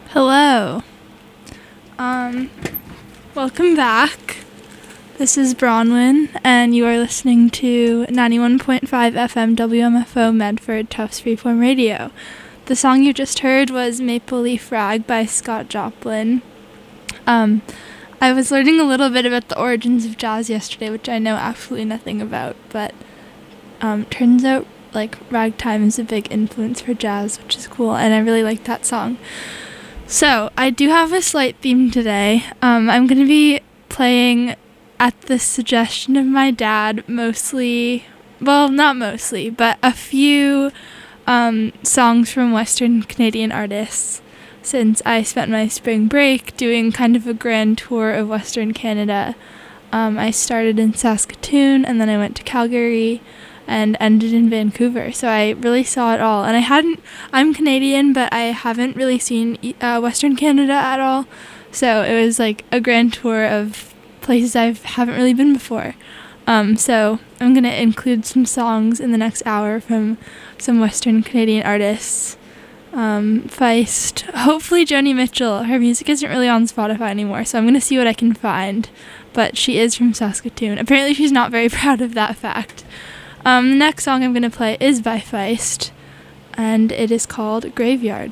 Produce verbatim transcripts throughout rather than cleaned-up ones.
Hello. Um, welcome back. This is Bronwyn, and you are listening to ninety-one point five F M W M F O Medford Tufts Freeform Radio. The song you just heard was Maple Leaf Rag by Scott Joplin. Um, I was learning a little bit about the origins of jazz yesterday, which I know absolutely nothing about, but um, turns out like ragtime is a big influence for jazz, which is cool, and I really like that song. So, I do have a slight theme today. Um, I'm going to be playing, at the suggestion of my dad, mostly, well, not mostly, but a few um, songs from Western Canadian artists, since I spent my spring break doing kind of a grand tour of Western Canada. Um, I started in Saskatoon, and then I went to Calgary, and ended in Vancouver, so I really saw it all. And I hadn't, I'm Canadian, but I haven't really seen uh, Western Canada at all, so it was like a grand tour of places I haven't really been before. Um, so I'm going to include some songs in the next hour from some Western Canadian artists. Um, Feist, hopefully Joni Mitchell. Her music isn't really on Spotify anymore, so I'm going to see what I can find, but she is from Saskatoon. Apparently she's not very proud of that fact. Um, the next song I'm going to play is by Feist, and it is called Graveyard.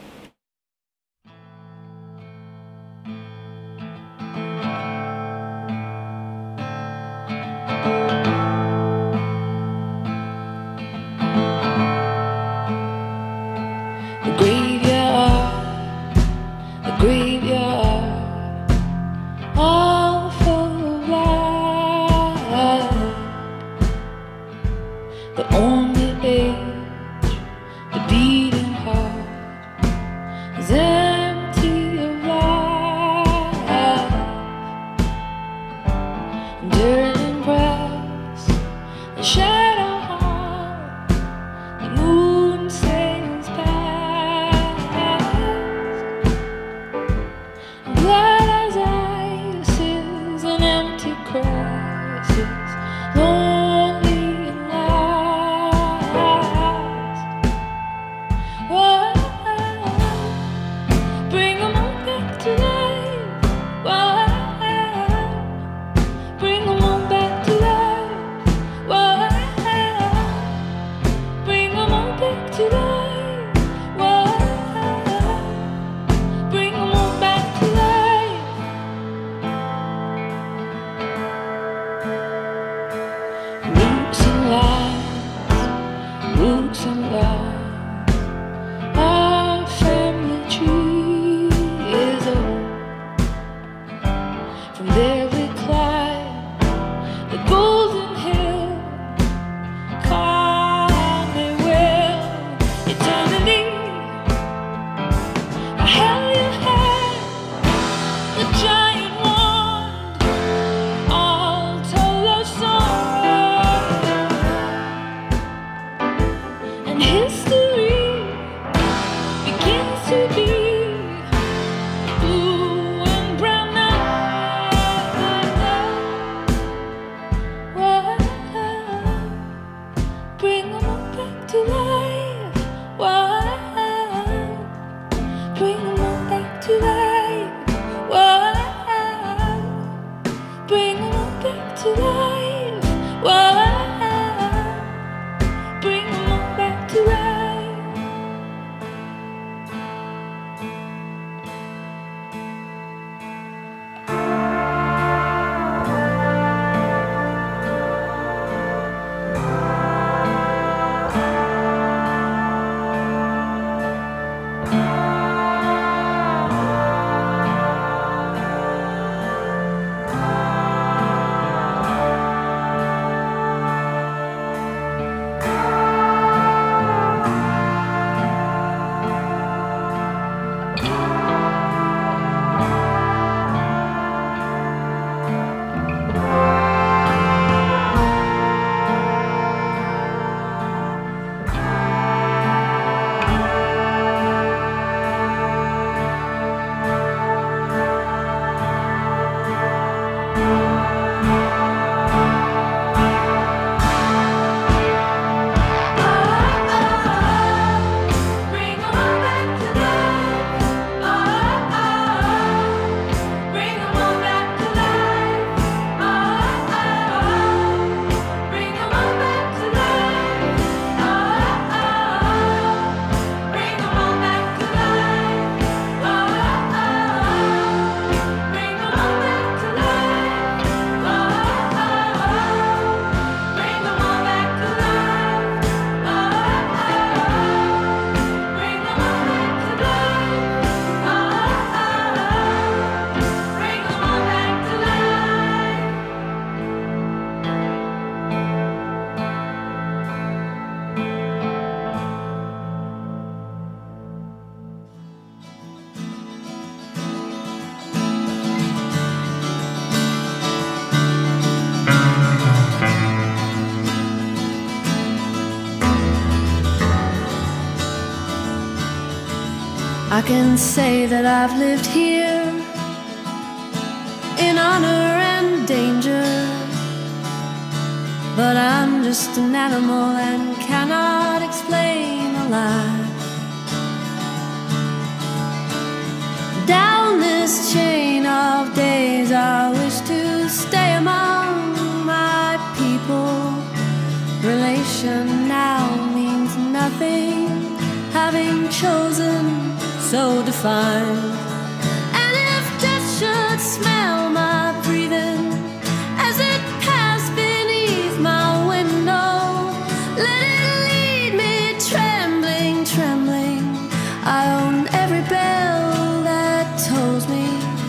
The graveyard, the graveyard, all full of light. The only age, the beating heart, I can say that I've lived here in honor and danger, but I'm just an animal and cannot explain a life. Down this chain of days I wish to stay among my people. Relation now means nothing, having chosen so defined. And if death should smell my breathing as it passed beneath my window, let it lead me trembling, trembling. I own every bell that tolls me.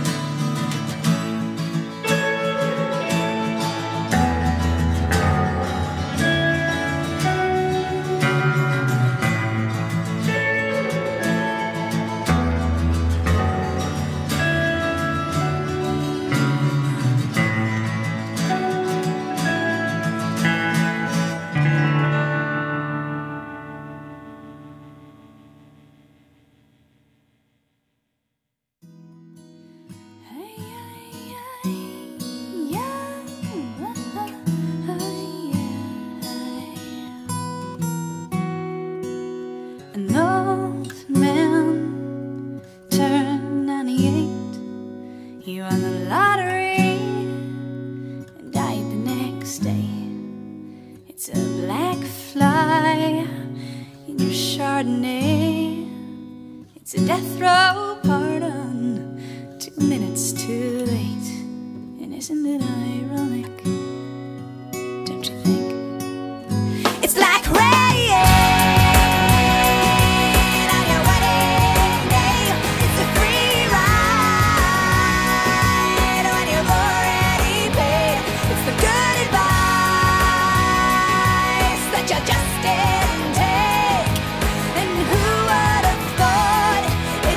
An old man turned ninety-eight. He won the lottery and died the next day. It's a black fly in your Chardonnay. It's a death row pardon, two minutes too late. And isn't it ironic? Don't you think? It's like rain on your wedding day. It's a free ride when you've already paid. It's the good advice that you just didn't take. And who would have thought it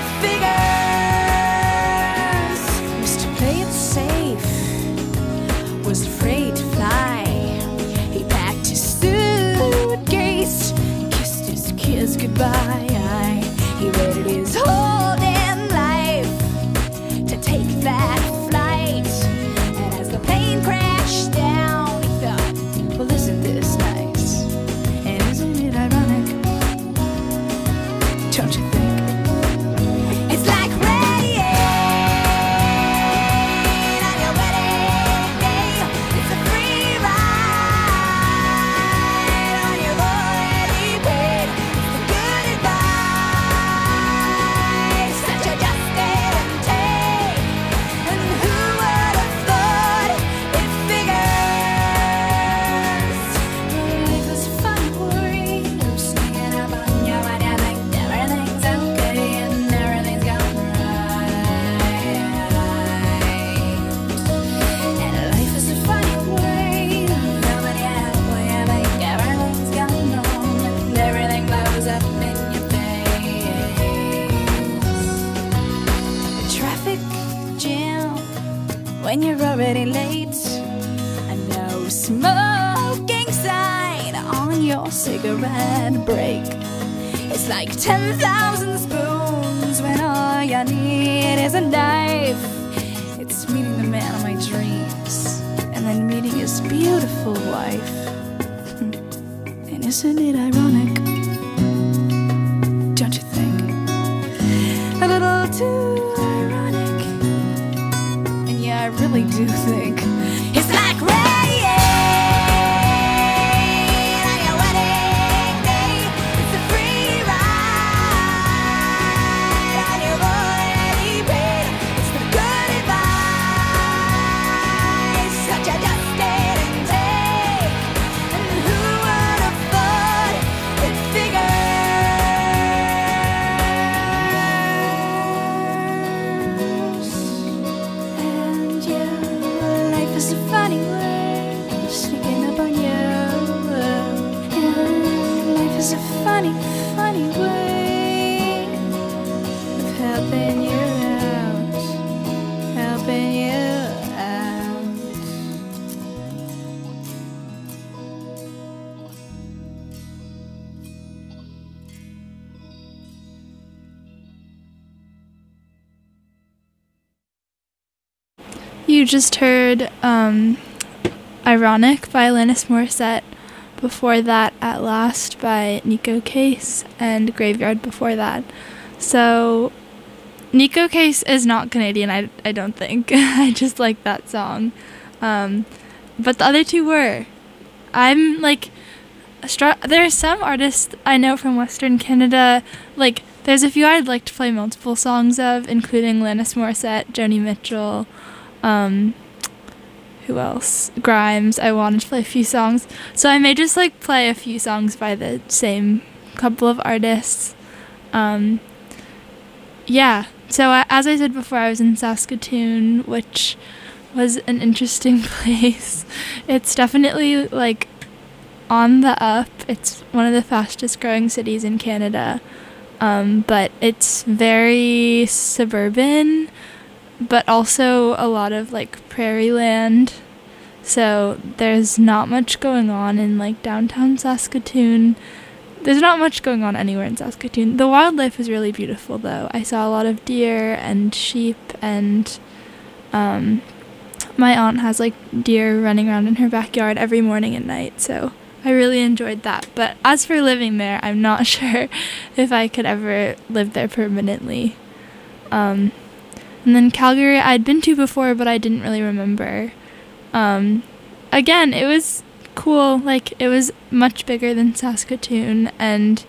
figures? Mister Play It Safe was afraid to fly. He packed his suitcase, kissed his kids goodbye. He waited his whole damn life to take that flight. And as the plane crashed down, he thought, well, isn't this nice? And isn't it ironic? Don't you think? It's like rain on your wedding day. It's a free ride when you've already paid. It's the good advice that you just didn't take. And who would have thought it figures? Life is fun, worried, or sneaking up on you when you think everything's okay and everything's gone right. And life is a funny way of coming out when you think everything's gone wrong and everything blows up in your face. A traffic jam when you're already late. A no smoking sign on your cigarette break. It's like ten thousand spoons when all you need is a knife. It's meeting the man of my dreams and then meeting his beautiful wife. And isn't it ironic? Don't you think? A little too ironic. And yeah, I really do think it's like rain on your wedding day. It's a free ride when you've already paid. It's the good advice that you just didn't take. And who would have thought it figures? And yeah, life is You just heard um, Ironic by Alanis Morissette. Before that, At Last by Nico Case, and Graveyard before that. So, Nico Case is not Canadian, I, I don't think. I just like that song. Um, but the other two were. I'm, like, str- there are some artists I know from Western Canada, like, there's a few I'd like to play multiple songs of, including Alanis Morissette, Joni Mitchell, um... who else? Grimes. I wanted to play a few songs. So I may just like play a few songs by the same couple of artists. Um, yeah. So uh, as I said before, I was in Saskatoon, which was an interesting place. It's definitely like on the up. It's one of the fastest growing cities in Canada. Um, but it's very suburban, but also a lot of like prairie land, so there's not much going on in like downtown Saskatoon. There's not much going on anywhere in Saskatoon. The wildlife is really beautiful though. I saw a lot of deer and sheep, and um, my aunt has like deer running around in her backyard every morning and night, so I really enjoyed that. But as for living there, I'm not sure if I could ever live there permanently. Um, And then Calgary, I'd been to before, but I didn't really remember. Um, again, it was cool. Like, it was much bigger than Saskatoon and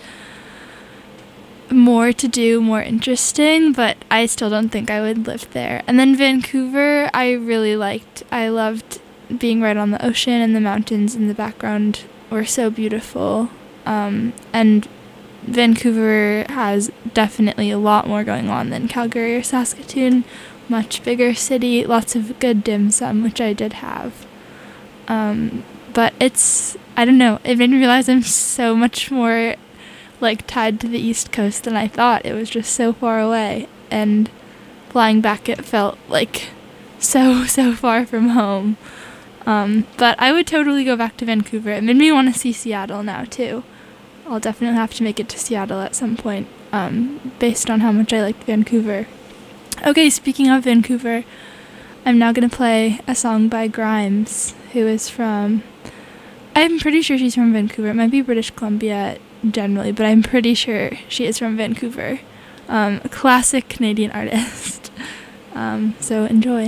more to do, more interesting, but I still don't think I would live there. And then Vancouver, I really liked. I loved being right on the ocean, and the mountains in the background were so beautiful. Um, and Vancouver has definitely a lot more going on than Calgary or Saskatoon. Much bigger city, lots of good dim sum, which I did have. Um, but it's, I don't know, it made me realize I'm so much more like tied to the East Coast than I thought. It was just so far away, and flying back it felt like so, so far from home. Um, but I would totally go back to Vancouver. It made me want to see Seattle now too. I'll definitely have to make it to Seattle at some point, um, based on how much I liked Vancouver. Okay, speaking of Vancouver, I'm now going to play a song by Grimes, who is from, I'm pretty sure she's from Vancouver. It might be British Columbia generally, but I'm pretty sure she is from Vancouver. Um, a classic Canadian artist. um, so enjoy.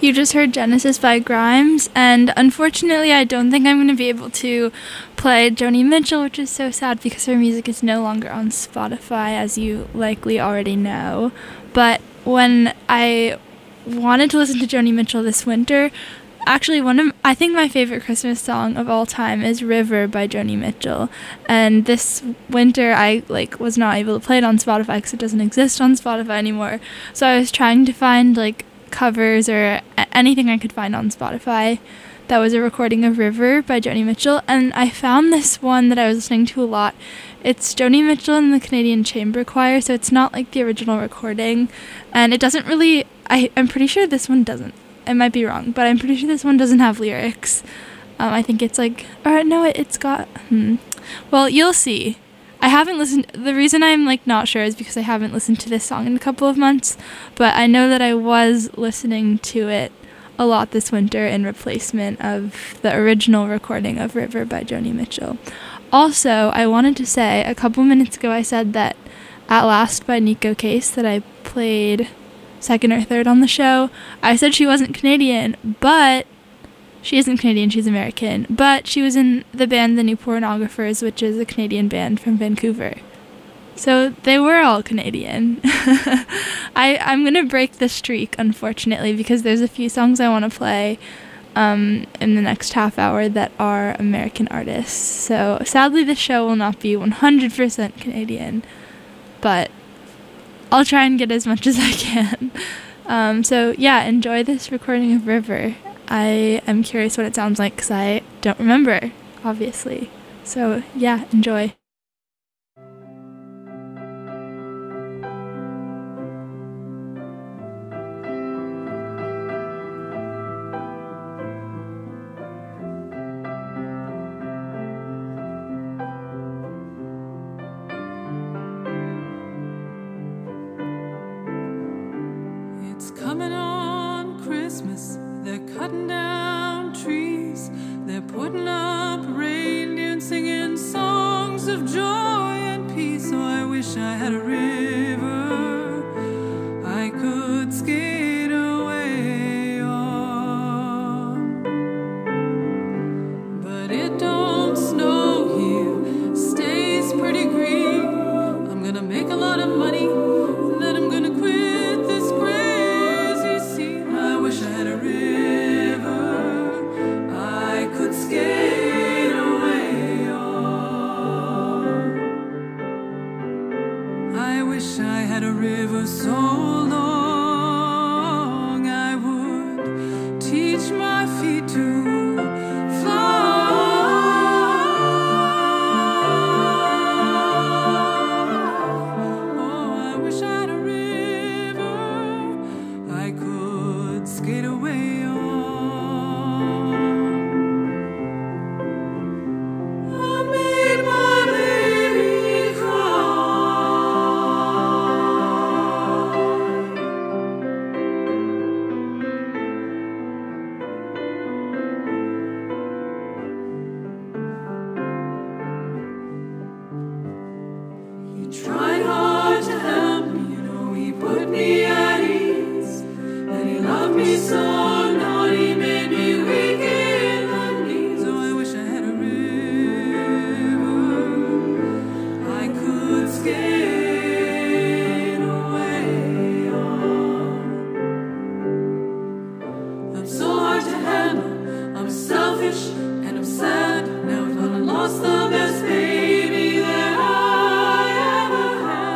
You just heard Genesis by Grimes, and unfortunately I don't think I'm going to be able to play Joni Mitchell, which is so sad because her music is no longer on Spotify, as you likely already know. But when I wanted to listen to Joni Mitchell this winter, actually one of, I think my favorite Christmas song of all time is River by Joni Mitchell. And this winter I like was not able to play it on Spotify because it doesn't exist on Spotify anymore. So I was trying to find like covers or anything I could find on Spotify that was a recording of River by Joni Mitchell, and I found this one that I was listening to a lot. It's Joni Mitchell and the Canadian Chamber Choir, so it's not like the original recording, and it doesn't really, I, I'm pretty sure this one doesn't, I might be wrong, but I'm pretty sure this one doesn't have lyrics. Um, I think it's like, or no, it, it's got, hmm. Well, you'll see. I haven't listened, the reason I'm like not sure is because I haven't listened to this song in a couple of months, but I know that I was listening to it a lot this winter in replacement of the original recording of River by Joni Mitchell. Also, I wanted to say, a couple minutes ago I said that At Last by Nico Case, that I played second or third on the show. I said she wasn't Canadian, but she isn't Canadian, she's American, but she was in the band The New Pornographers, which is a Canadian band from Vancouver. So they were all Canadian. I, I'm going to break the streak, unfortunately, because there's a few songs I want to play um, in the next half hour that are American artists. So sadly, the show will not be one hundred percent Canadian, but I'll try and get as much as I can. Um, so yeah, enjoy this recording of River. I am curious what it sounds like because I don't remember, obviously. So yeah, enjoy. It's coming on Christmas. They're cutting down trees. They're putting up reindeer and singing songs of joy and peace. So I wish I had a river I could skate away on. But it don't snow here, stays pretty green. I'm gonna make a lot of money, then I'm gonna quit this crazy scene. I wish I had a river I could skate away on. I wish I had a river so long I would teach my feet to fly. Oh, I wish I had a river I could skate away on. I made my baby cry. He tried hard to help me, you know, he put me at ease. And he loved me so, now he made me weak in the knees. Oh, I wish I had a river I could skate away on. I'm so hard to handle, I'm selfish and I'm sad. Now I've gone and lost the best baby that I ever had.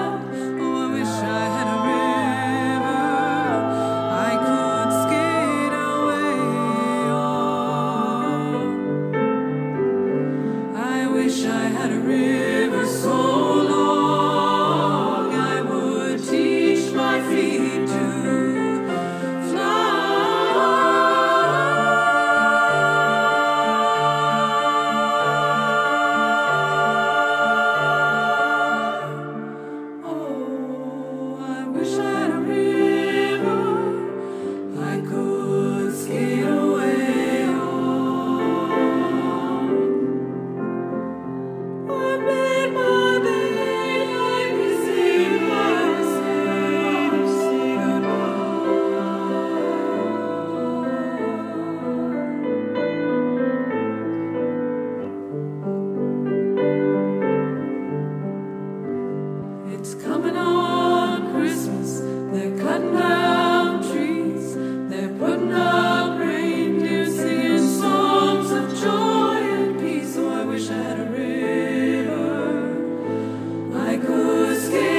coming on Christmas. They're cutting down trees. They're putting up reindeer, singing songs of joy and peace. So I wish I had a river I could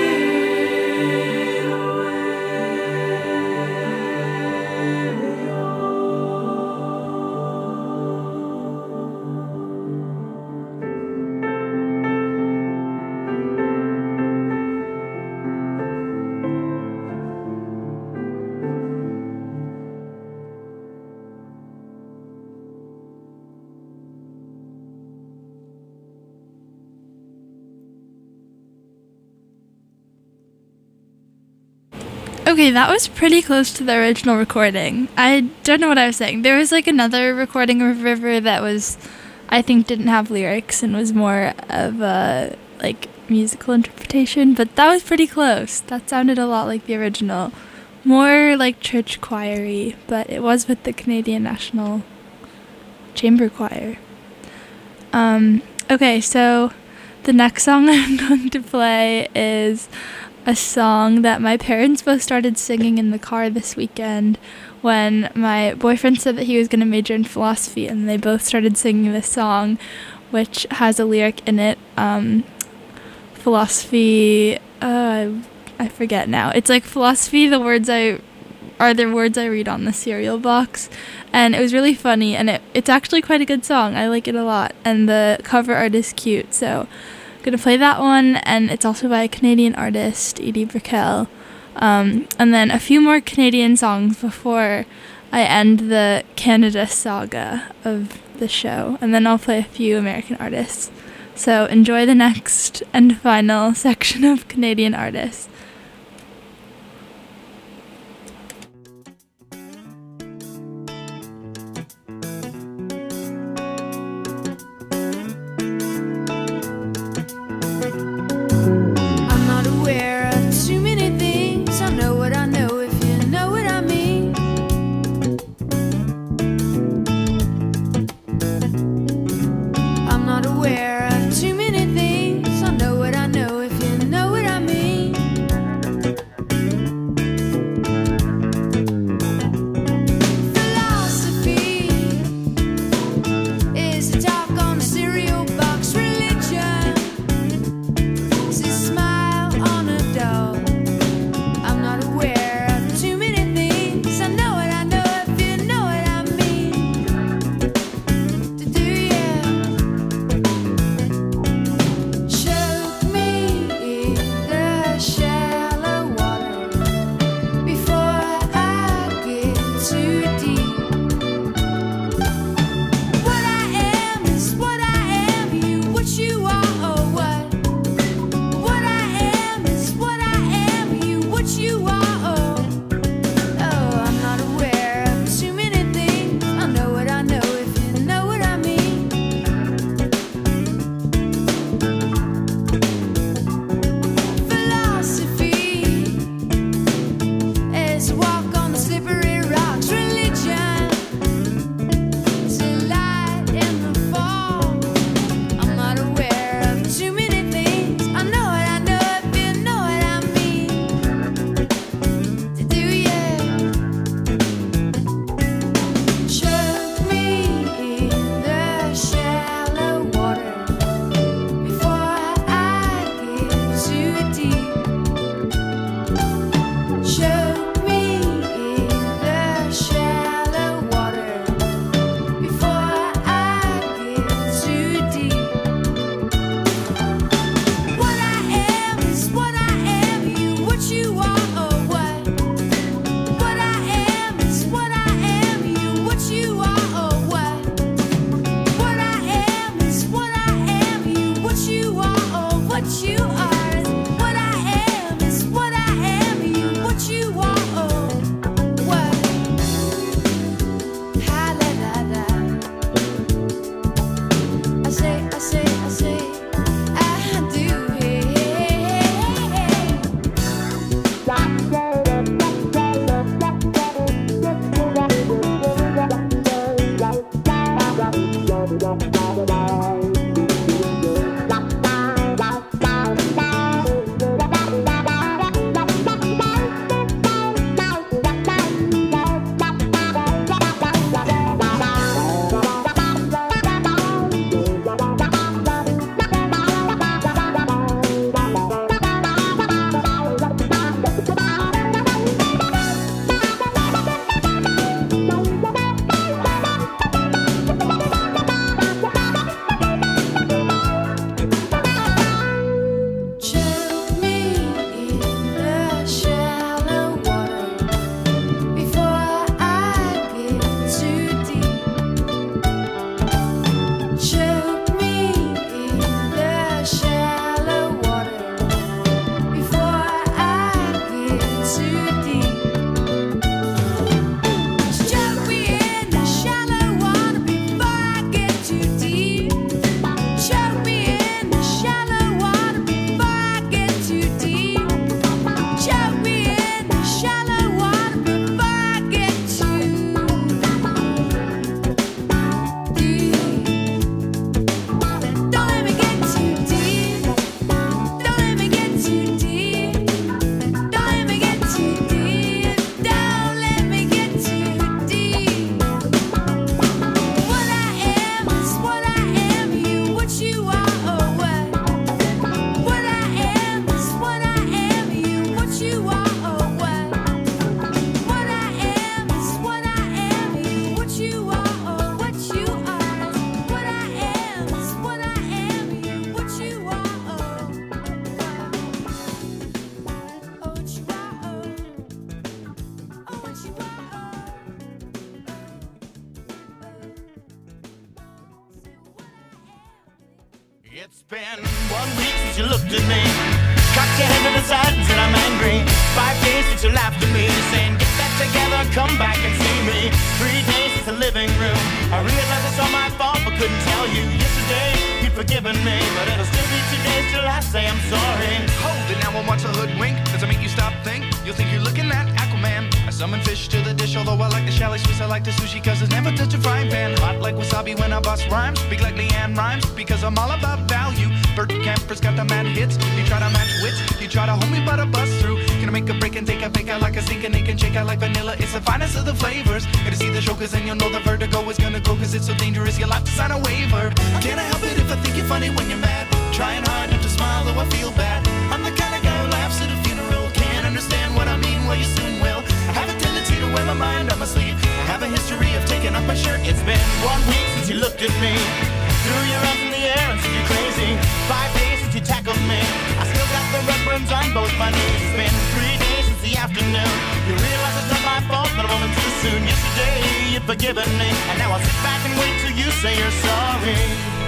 skate away Okay, that was pretty close to the original recording. I don't know what I was saying. There was like another recording of River that was, I think, didn't have lyrics and was more of a like musical interpretation, but that was pretty close. That sounded a lot like the original. More like church choir-y, but it was with the Canadian National Chamber Choir. Um, okay, so the next song I'm going to play is a song that my parents both started singing in the car this weekend when my boyfriend said that he was going to major in philosophy, and they both started singing this song, which has a lyric in it. Um, philosophy, uh, I forget now. It's like philosophy, the words I are the words I read on the cereal box, and it was really funny, and it it's actually quite a good song. I like it a lot, and the cover art is cute, so gonna play that one, and it's also by a Canadian artist, Edie Brickell. Um, and then a few more Canadian songs before I end the Canada saga of the show, and then I'll play a few American artists. So enjoy the next and final section of Canadian artists. Aware of too many things. I know what I know if you know what I mean. been one week since you looked at me, cocked your head to the side and said I'm angry. Five days since you laughed at me, saying get that together, come back and see me. Three days since the living room, I realized it's all my fault but couldn't tell you. Yesterday you'd forgiven me, but it'll still be two days till I say I'm sorry. Hold it now and watch a hoodwink. Does it make you stop think? You'll think you're looking at Aquaman. I summon fish to the dish, although I like the chalet Swiss, I like the sushi cause it's never touch a frying pan. Hot like wasabi when I bust rhymes, speak like Leanne Rhymes because I'm all about value. Bert Camper's got the mad hits. You try to match wits, you try to hold me but I bust through. Gonna make a break and take a fake out like a sink and they can shake out like vanilla. It's the finest of the flavors. Gonna see the show cause then you'll know the vertigo is gonna go cause it's so dangerous you'll have to sign a waiver. Can I help it if I think you're funny when you're mad? Trying hard not to smile though I feel bad. I'm the kind of guy who laughs at a funeral. Can't understand what I mean, well you soon will. I have a tendency to wear my mind on my sleeve. I have a history of taking off my shirt. It's been one week since you looked at me, threw your arms in the air and said you're crazy. Five days since you tackled me, I still got the red burns on both my knees. It's been three days since the afternoon, you realize it's not my fault that I'm only too soon. Yesterday you'd forgiven me, and now I'll sit back and wait till you say you're sorry.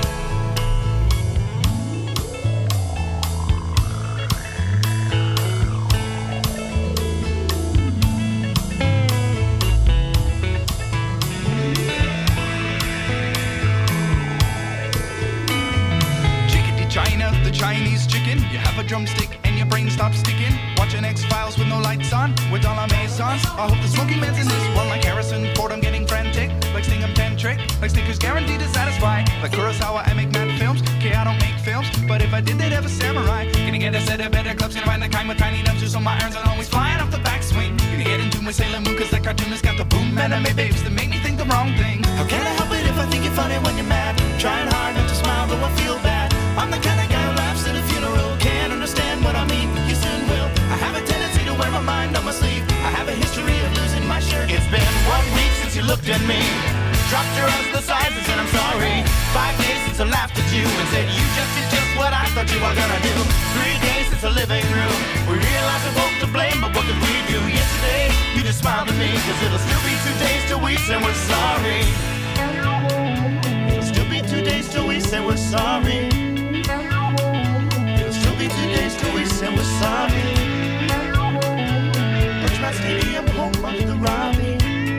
China, the Chinese chicken. You have a drumstick and your brain stops sticking. Watching X-Files with no lights on, with all our maisons. I hope the smoking man's in this one like Harrison Ford. I'm getting frantic, like Sting and Pentrick, like Snickers guaranteed to satisfy. Like Kurosawa, I make mad films. Okay, I don't make films, but if I did, they'd have a samurai. Gonna get a set of better clubs, gonna find the kind with tiny nubs, so my irons are always flying off the backswing. Gonna get into my Sailor Moon, cause that cartoonist got the boom anime babes that make me think the wrong thing. How can I help it if I think you're funny when you're mad? Trying hard not to smile, though I feel bad. I'm the kind of guy who laughs at a funeral. Can't understand what I mean, you soon will. I have a tendency to wear my mind on my sleeve. I have a history of losing my shirt. It's been one week since you looked at me, dropped your arms to the sides and said I'm sorry. Five days since I laughed at you and said you just did just what I thought you were gonna do. Three days since the living room, we realized we're both to blame, but what could we do? Yesterday, you just smiled at me, cause it'll still be two days till we say we're sorry. It'll still be two days till we say we're sorry. It'll still be two days till we say we're sorry. Bridgemont Stadium, home of the Robbie.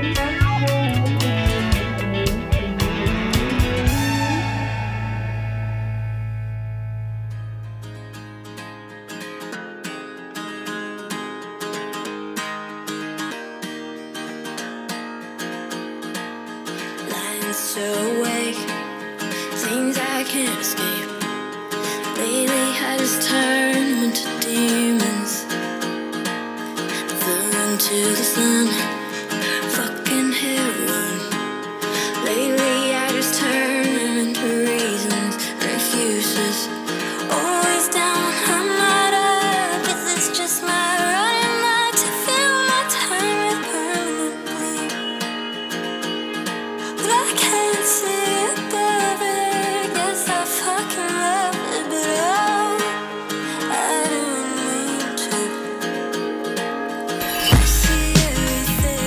So awake, things I can't escape. Lately I just turn them into demons. Fell into the sun, fucking heroin. Lately I just turn them into reasons and excuses. Always down, I'm not up, cause it's just my running night to fill my time with permanently. But I can't see above it. Guess I fucking love it, but oh, I don't mean to. I see everything.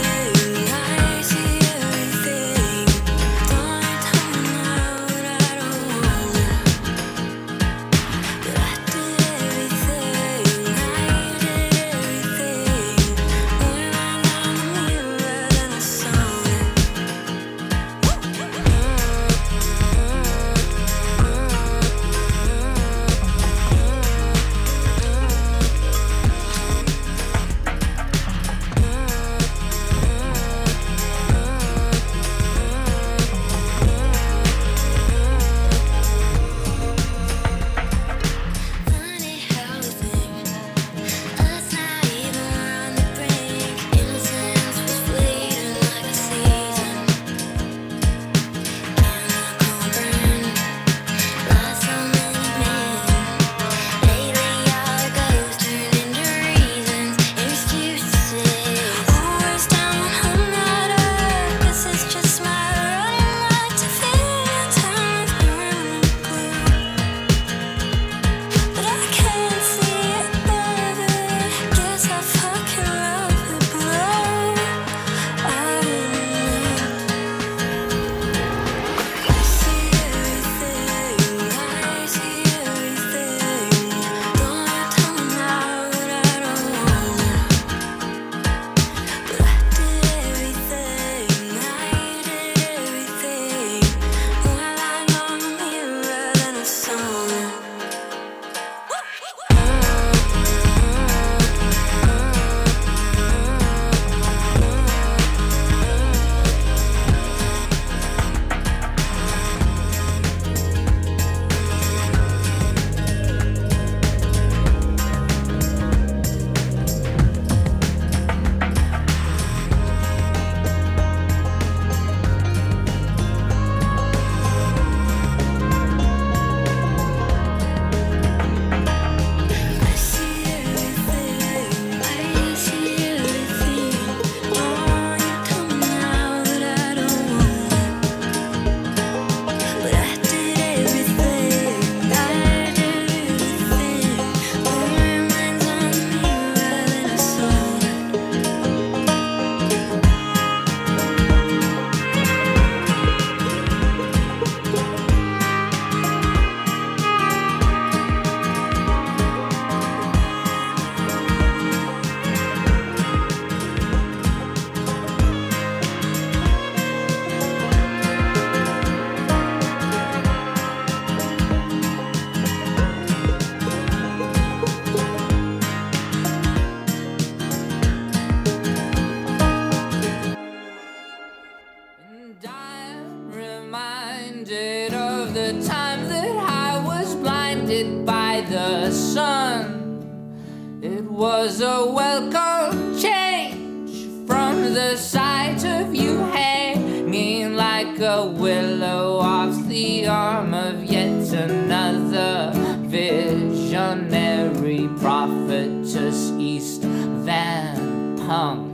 was a welcome change from the sight of you hanging like a willow off the arm of yet another visionary prophetess, East Van Punk.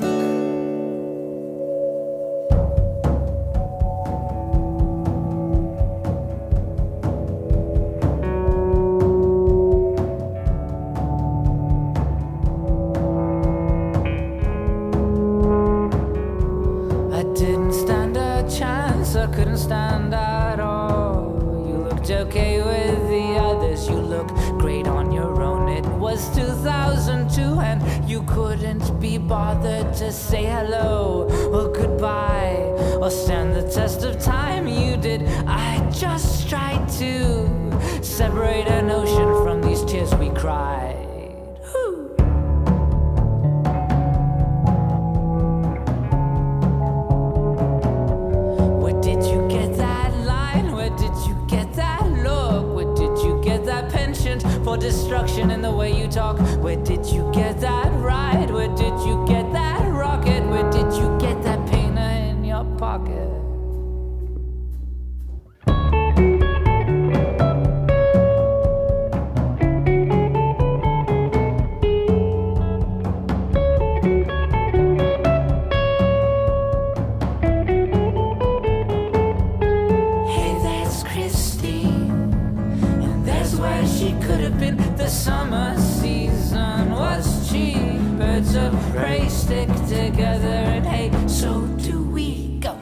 I couldn't stand at all. You looked okay with the others. You look great on your own. It was two thousand two and you couldn't be bothered to say hello or goodbye or stand the test of time. You did. I just tried to separate an ocean from these tears we cried. Whew. For destruction in the way you talk. Where did you get that ride? Where did you get that rocket? Where did you get that painter in your pocket? Hey, that's Christine. And there's where she could have been. The summer season was cheap. Birds of prey stick together, and hey, so do we. Go.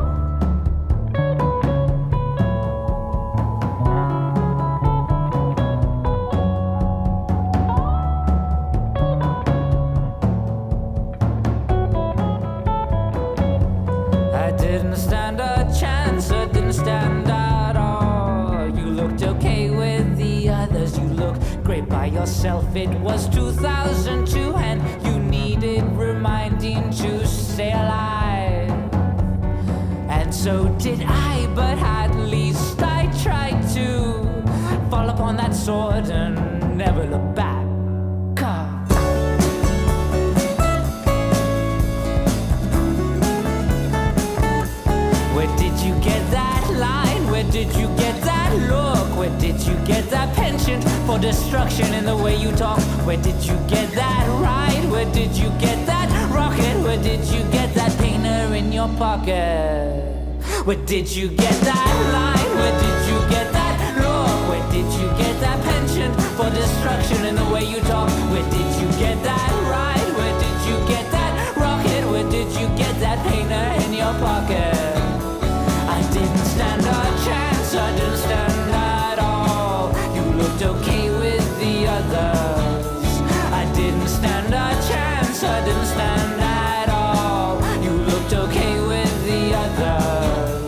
I didn't stand a chance. I didn't stand at all. You looked okay with the others. You looked great by yourself. It was two thousand two and you needed reminding to stay alive. And so did I, but at least I tried to fall upon that sword and never look back. Where did you get that line? Where did you get that look? Where did you get that penchant for destruction in the way you talk? Where did you get that ride? Where did you get that rocket? Where did you get that painter in your pocket? Where did you get that line? Where did you get that look? Where did you get that penchant for destruction in the way you talk? Where did you get that ride? Where did you get that rocket? Where did you get that painter in your pocket? I didn't stand a chance, I didn't stand at all. You looked okay with the others. I didn't stand a chance, I didn't stand at all. You looked okay with the others.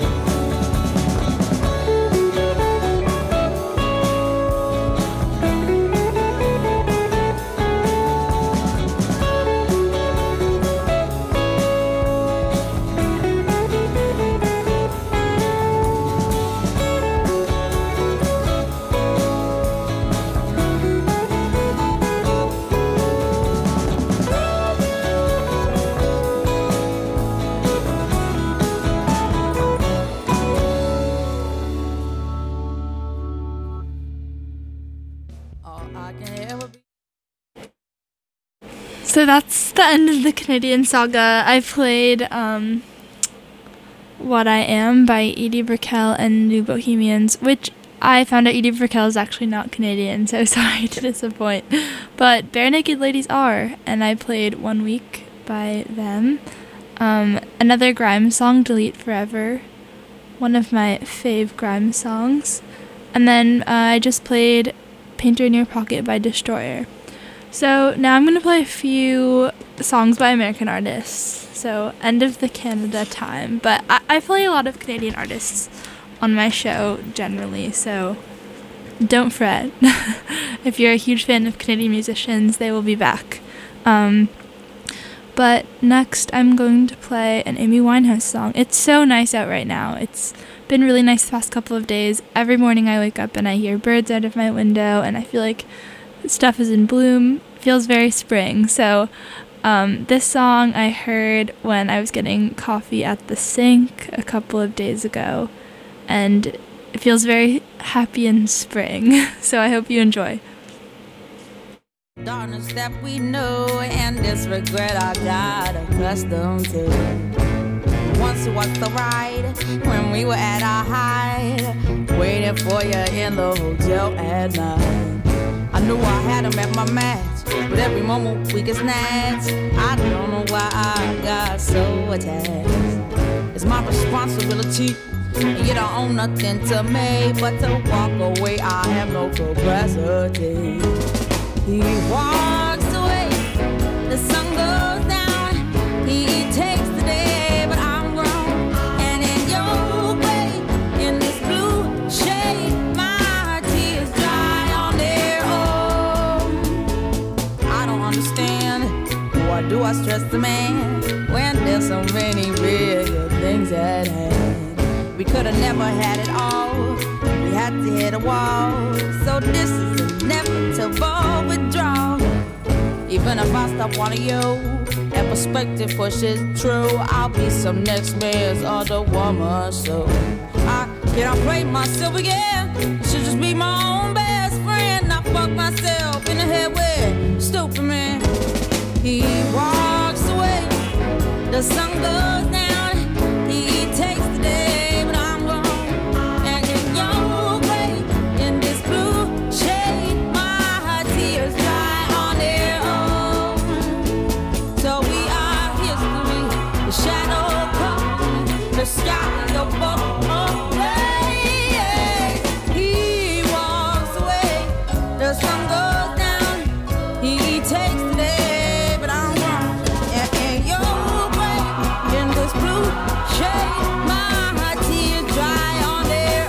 So that's the end of the Canadian saga. I played um, What I Am by Edie Brickell and New Bohemians, which I found out Edie Brickell is actually not Canadian, so sorry to disappoint. But Bare Naked Ladies are, and I played One Week by them. Um, another grime song, Delete Forever, one of my fave grime songs. And then uh, I just played Painter in Your Pocket by Destroyer. So now I'm going to play a few songs by American artists. So end of the Canada time. But I, I play a lot of Canadian artists on my show generally, so don't fret. If you're a huge fan of Canadian musicians, they will be back. Um, but next I'm going to play an Amy Winehouse song. It's so nice out right now. It's been really nice the past couple of days. Every morning I wake up and I hear birds out of my window and I feel like stuff is in bloom. feels very spring. So um, this song I heard when I was getting coffee at the sink a couple of days ago, and it feels very happy in spring. So I hope you enjoy. Darkness that we know and this regret I got accustomed to. Once it was the ride when we were at our height, waiting for you in the hotel at night. I knew I had him at my match, but every moment we get snatched. I don't know why I got so attached. It's my responsibility, and you don't own nothing to me but to walk away. I have no capacity. He walks away, the sun goes down, he takes the day, but I'm grown. And in your way, in this blue shade, my tears dry on their own. I don't understand, why do I stress the man when there's so many bigger things at hand? We could've never had it all, we had to hit a wall, so this is inevitable withdrawal. Even if I stop wanting you, that perspective pushes true. I'll be some next man's other woman, so I cannot play myself again. I should just be my own best friend. I fuck myself in the head with stupid man. He walks away, the sun goes down, he takes the day, but I'm gone. And in your way, in this blue shade, my tears dry on their own. So we are history, the shadow comes, the sky above away. He walks away, the sun goes down, he takes the day, but I'm wrong. And in your way, in this blue shade, my tears dry on their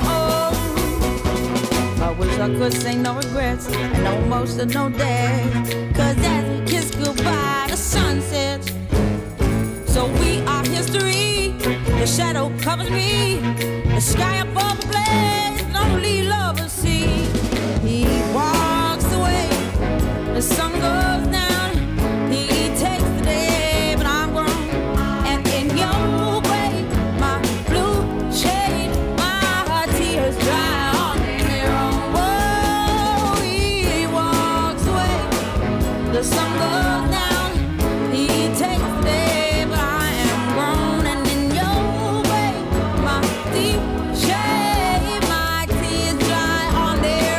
own. I wish I could say no regrets and no emotional day, cause as we kiss goodbye, the sun sets. So we are history, the shadow covers me, the sky above the blaze, and only lovers see. He walks away, the sun goes down, he takes the day, but I'm grown. And in your way, my blue shade, my tears dry on their own. Whoa, he walks away, the sun goes down, he takes the day, but I am grown. And in your way, my deep shade, my tears dry on their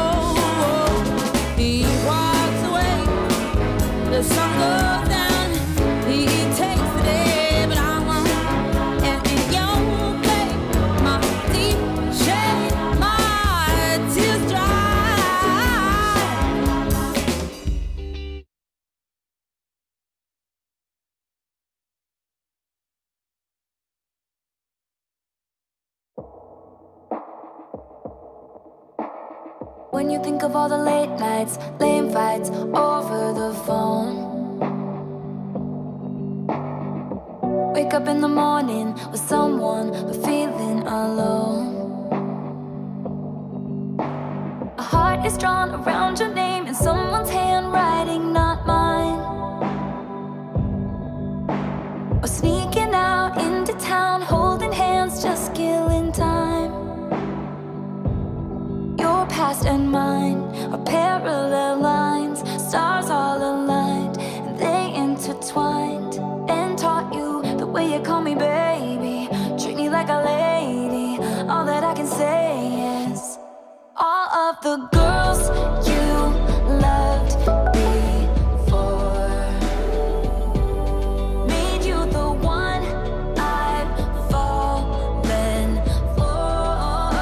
own. He walks away, the sun goes down, he takes the day, but I'm on. And in your way, my deep shade, my tears dry. When you think of all the late nights, lame fights over the phone. Wake up in the morning with someone but feeling alone. A heart is drawn around your name in someone's handwriting, not mine. Or sneaking out into town, holding hands, just killing time. Your past and mine are parallel lines, stars all aligned, and they intertwined. And taught you the way you call me baby, treat me like a lady. All that I can say is, all of the girls you loved before made you the one I've fallen for.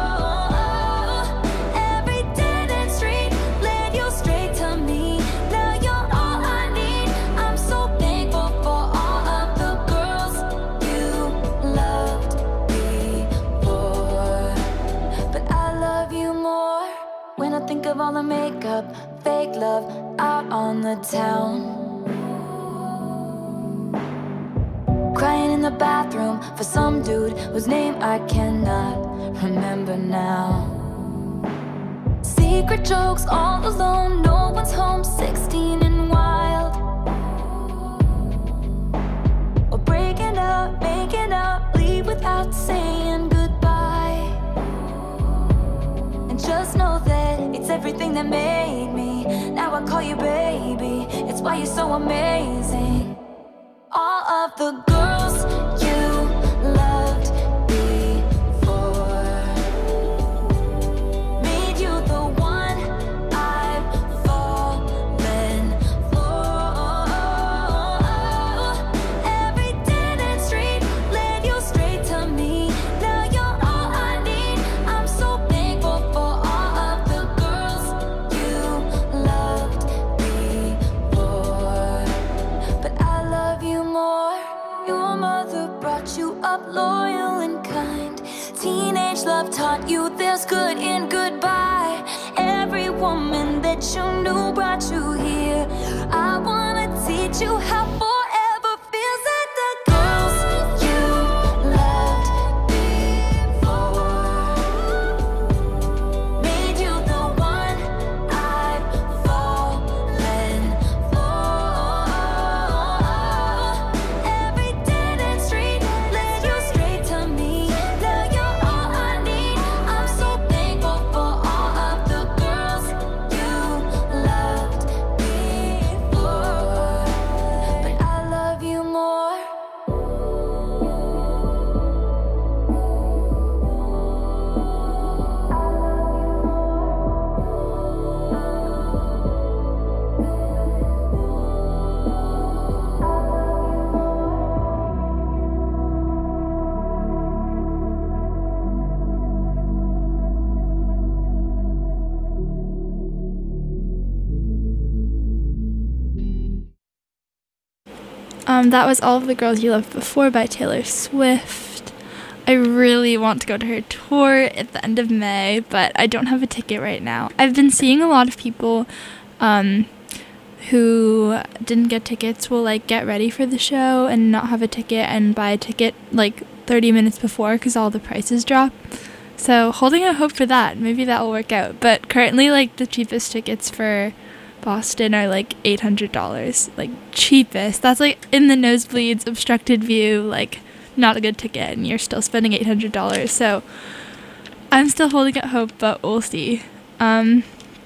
Every dead end street led you straight to me. Now you're all I need. I'm so thankful for all of the girls you loved before. But I love you more when I think of all the makeup, fake love out on the town. Crying in the bathroom for some dude whose name I cannot remember now. See secret jokes all alone. No one's home, sixteen and wild. Or breaking up, making up, leave without saying goodbye. And just know that it's everything that made me. Now I call you baby, it's why you're so amazing. All of the girls you loved before made you the one I've fallen for. Every dead end street led you straight to me. Now you're all I need. I'm so thankful for all of the girls you loved before. But I love you more. Your mother brought you up loyal and kind. Teenage love taught you there's good in goodbye. Every woman that you knew brought you here. I wanna teach you how forever feels. At the girls you loved before made you the one I've fallen for. Every dead end street led you straight to me. Now you're all I need. I'm so thankful for all of the girls you loved before. But I love you more. Um, that was All of the Girls You Loved Before by Taylor Swift. I really want to go to her tour at the end of May, but I don't have a ticket right now. I've been seeing a lot of people um, who didn't get tickets will like get ready for the show and not have a ticket and buy a ticket like thirty minutes before because all the prices drop. So holding out hope for that. Maybe that will work out. But currently like the cheapest tickets for Boston are like eight hundred dollars, like cheapest. That's like in the nosebleeds, obstructed view, like not a good ticket, and you're still spending eight hundred dollars. So I'm still holding out hope, but we'll see. Um,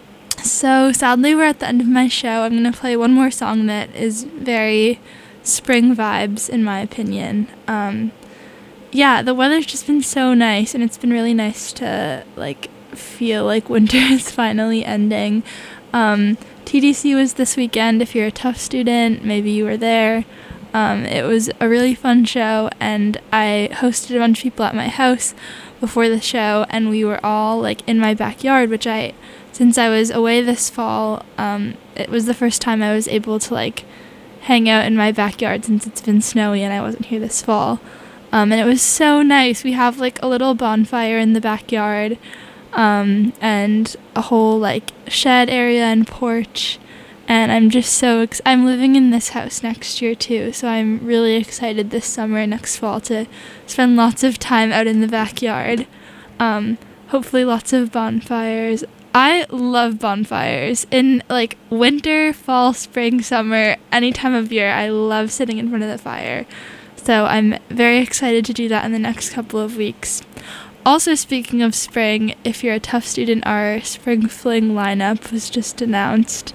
so sadly, we're at the end of my show. I'm gonna play one more song that is very spring vibes, in my opinion. Um, yeah, the weather's just been so nice, and it's been really nice to like feel like winter is finally ending. Um, T D C was this weekend. If you're a tough student, maybe you were there. Um, it was a really fun show, and I hosted a bunch of people at my house before the show, and we were all like in my backyard, which I, since I was away this fall, um, it was the first time I was able to like hang out in my backyard since it's been snowy and I wasn't here this fall. Um, and it was so nice. We have like a little bonfire in the backyard. Um, and a whole like shed area and porch, and I'm just so ex- I'm living in this house next year too, so I'm really excited this summer, next fall, to spend lots of time out in the backyard. Um, hopefully lots of bonfires. I love bonfires in like winter, fall, spring, summer, any time of year. I love sitting in front of the fire, so I'm very excited to do that in the next couple of weeks. Also, speaking of spring, if you're a tough student, our Spring Fling lineup was just announced.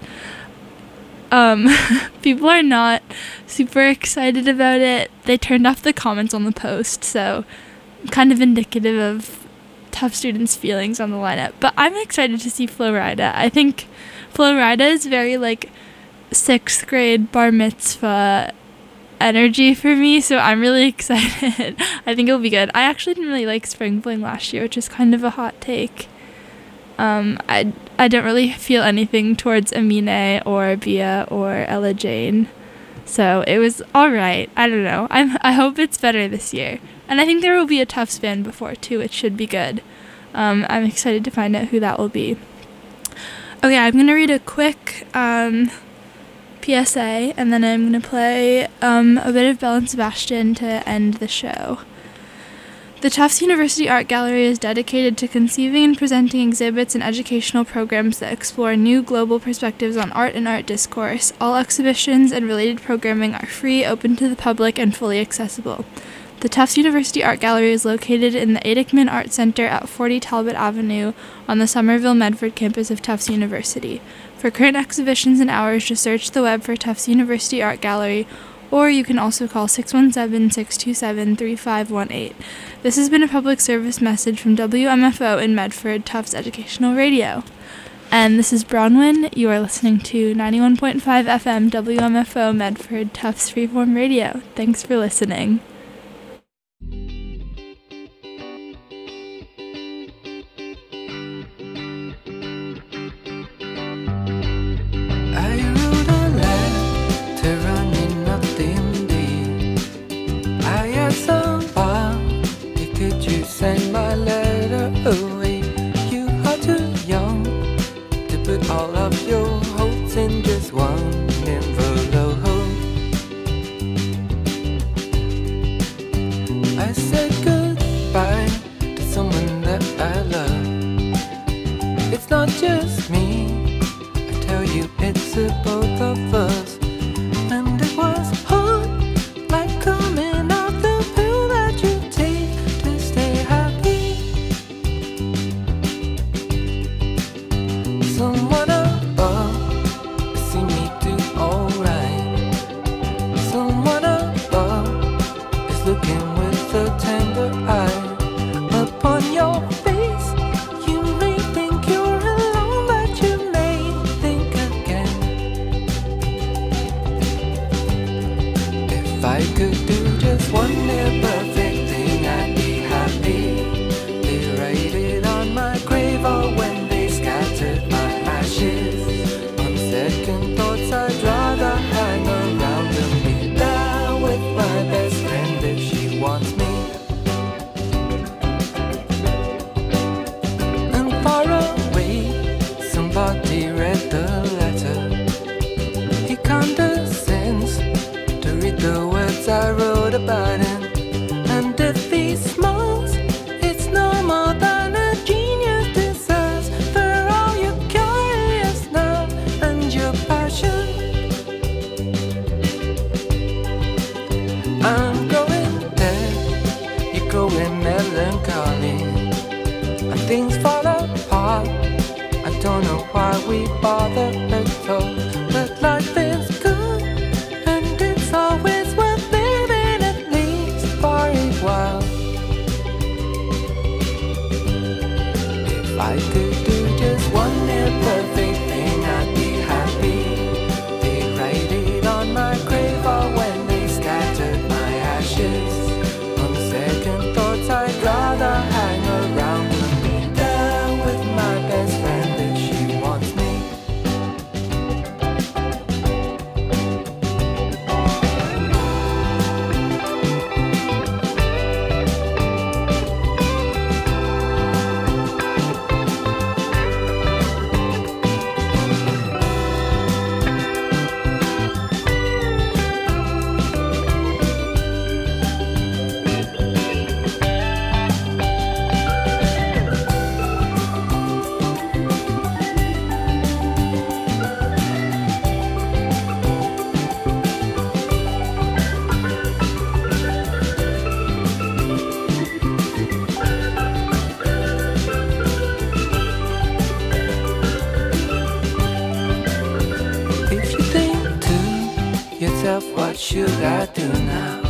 Um, people are not super excited about it. They turned off the comments on the post, so kind of indicative of tough students' feelings on the lineup. But I'm excited to see Flo Rida. I think Flo Rida is very, like, sixth grade bar mitzvah energy for me, so I'm really excited. I think it'll be good. I actually didn't really like Spring Fling last year, which is kind of a hot take. Um, I, I don't really feel anything towards Amine or Bia or Ella Jane, so it was alright. I don't know. I'm, I hope it's better this year. And I think there will be a Tufts band before, too. It should be good. Um, I'm excited to find out who that will be. Okay, I'm going to read a quick um, P S A, and then I'm going to play um, a bit of Belle and Sebastian to end the show. The Tufts University Art Gallery is dedicated to conceiving and presenting exhibits and educational programs that explore new global perspectives on art and art discourse. All exhibitions and related programming are free, open to the public, and fully accessible. The Tufts University Art Gallery is located in the Adickman Art Center at forty Talbot Avenue on the Somerville Medford campus of Tufts University. For current exhibitions and hours, just search the web for Tufts University Art Gallery, or you can also call six one seven, six two seven, three five one eight. This has been a public service message from W M F O in Medford, Tufts Educational Radio. And this is Bronwyn. You are listening to ninety-one point five F M W M F O Medford, Tufts Freeform Radio. Thanks for listening. Send my letter away. You are too young to put all of your hopes in just one envelope. I said goodbye to someone that I love. It's not just me, I tell you it's the both of us. And it was hard, like coming out the pill that you take to stay happy. Someone above has seen me do alright. Someone above is looking with a tender eye upon your face. You may think you're alone, but you may think again. If I could do just one near perfect thing, I'd be happy. They write it on my grave, or when they scattered my ashes. On second thoughts, I'd rather hang around and be there with my best friend if she wants me. And far away, somebody read the letter. He condescends to read the words I wrote about him. And if he smiles, it's no more than a genius deserves. For all your curious love and your passion, I'm going there, you're going melancholy, and things fall apart. I don't know why we bother at all, but life is good, and it's always worth living, at least for a while. If I could do just one near perfect thing, I'd be happy. They write it on my grave, or when they scattered my ashes. On second thoughts, I'd rather hang around and be there with my best friend if she wants me. If you think to yourself, what should I do now?